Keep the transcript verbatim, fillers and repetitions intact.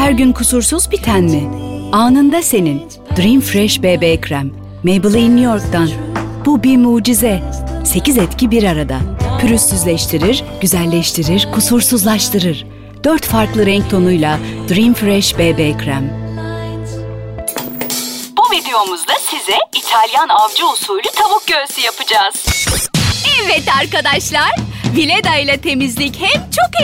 Her gün kusursuz bir ten mi? Anında senin. Dream Fresh B B Krem. Maybelline New York'tan. Bu bir mucize. sekiz etki bir arada. Pürüzsüzleştirir, güzelleştirir, kusursuzlaştırır. Dört farklı renk tonuyla Dream Fresh B B Krem. Bu videomuzda size İtalyan avcı usulü tavuk göğsü yapacağız. Evet arkadaşlar, Vileda ile temizlik hem çok